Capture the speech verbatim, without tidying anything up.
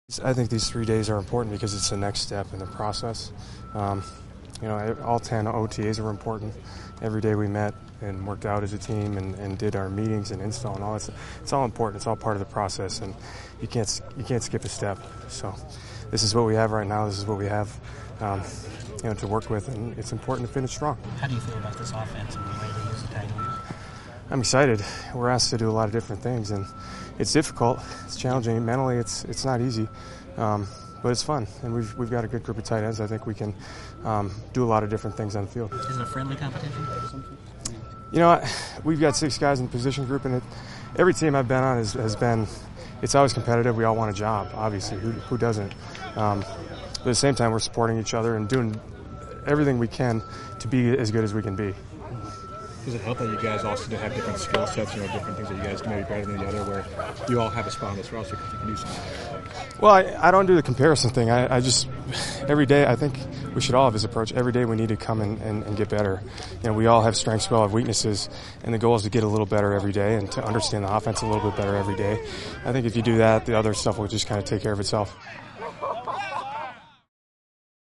I think these three days are important because it's the next step in the process. Um, you know, all ten O T As are important. Every day we met and worked out as a team and, and did our meetings and install and all that. It's all important. It's all part of the process, and you can't you can't skip a step. So this is what we have right now. This is what we have, um, you know, to work with, and it's important to finish strong. How do you feel about this offense and the way they use the tight end? I'm excited. We're asked to do a lot of different things, and it's difficult. It's challenging. Mentally, it's it's not easy, um, but it's fun. And we've we've got a good group of tight ends. I think we can um, do a lot of different things on the field. Is it a friendly competition? You know, we've got six guys in the position group, and it, every team I've been on has, has been. It's always competitive. We all want a job, obviously. Who who doesn't? Um, but at the same time, we're supporting each other and doing everything we can to be as good as we can be. Does it help that you guys also have different skill sets, you know, different things that you guys do maybe better than the other, where you all have a spot on this roster because you can do something? Well, I, I don't do the comparison thing. I, I just, every day, I think we should all have this approach. Every day we need to come in and, and get better. You know, we all have strengths, we all have weaknesses, and the goal is to get a little better every day and to understand the offense a little bit better every day. I think if you do that, the other stuff will just kind of take care of itself.